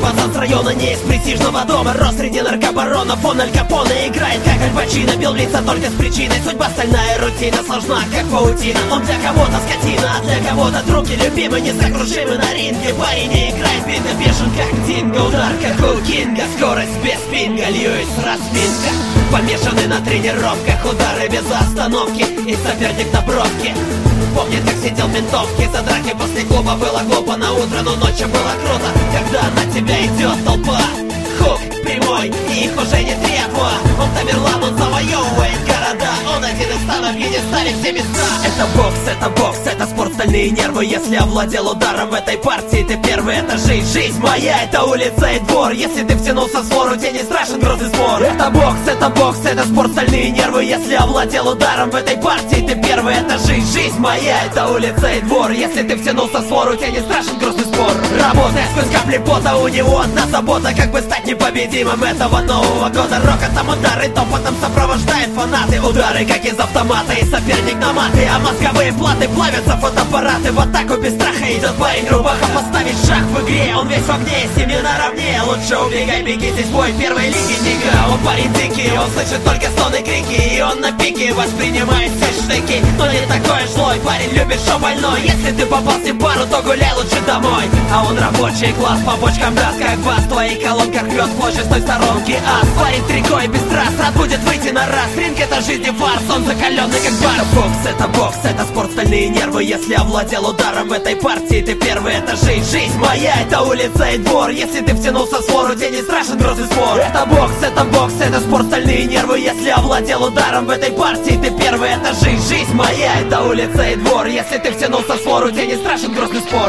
пацан с района, не из престижного дома. Рос среди наркобаронов, он Аль Капоне играет как Аль Пачино. Бил в лица только с причиной, судьба стальная, рутина сложна, как паутина. Он для кого-то скотина, а для кого-то друг и любимый, несокрушимый на ринге. Парень не играет, видно бешен, как Динго. Удар, как у Кинга, скорость без пинга, Льюис распинка. Помешаны на тренировках, удары без остановки, и соперник на бровке. Помнит, как сидел в ментовке, за драки после клуба было глупо на утро, но ночью было круто, когда на тебя идет толпа. Хук прямой, и их уже не требуя. Он Тамерлан, он завоевывает города. Он один из ста, на пьедестале все места. Это бокс, это спорт, стальные нервы. Если овладел ударом в этой партии, ты первый, это жизнь моя, это улица и двор. Если ты втянулся в свору, тебе не страшен грозный спор. Это бокс, это спорт, стальные нервы. Если овладел ударом в этой партии, ты первый, это жизнь моя, это улица и двор. Если ты втянулся в свору, тебе не страшен грозный спор. Работая сквозь капли пота, у него одна забота, как бы стать непобедимым этого Нового года. Рокотом удары топотом сопровождает фанаты. Удары как из автомата, и соперник на маты, а мозговые платы плавятся фотоаппараты. В атаку без страха идет парень, рубаха поставить шаг в игре. Он весь в огне, с ними наравне. Лучше убегай, беги, здесь бой первой лиги, нига. Он парень дикий, он слышит только стоны, крики, и он на пике воспринимает все штыки. Но не такой уж злой, парень любит шоу больной. Если ты попал с ним в пару, то гуляй лучше домой. А он рабочий класс, по бочкам даст как бас. В твоих колонках рвет площадь с той сторонки. Ас, парень трико и без трасс, рад будет выйти на раз. Ринг это жизнь и фарс, он закаленный как бар. Это бокс, это спорт, стальные нервы. Если овладел ударом в этой партии, ты первый, это жизнь моя, это улица и двор. Если ты втянулся в свору, тебе не страшен грозный спор. Это бокс, это спорт, стальные нервы. Если овладел ударом в этой партии, ты первый, это жизнь моя, это улица и двор. Если ты втянулся в свору, тебе не страшен грозный спор.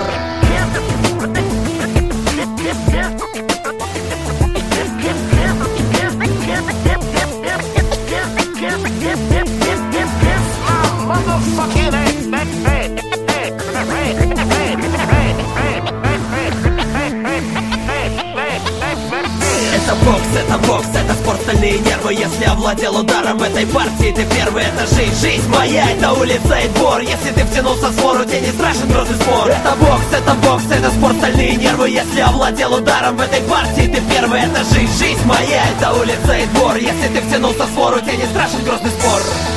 Это бокс, это спорт, стальные нервы. Если овладел ударом в этой партии, ты первый, это жизнь моя, это улица и двор. Если ты втянулся в свору, тебе не страшен грозный спор. Это бокс, это спорт, стальные нервы. Если овладел ударом в этой партии, ты первый, это жизнь моя, это улица и двор. Если ты втянулся в свору, тебе не страшен грозный спор.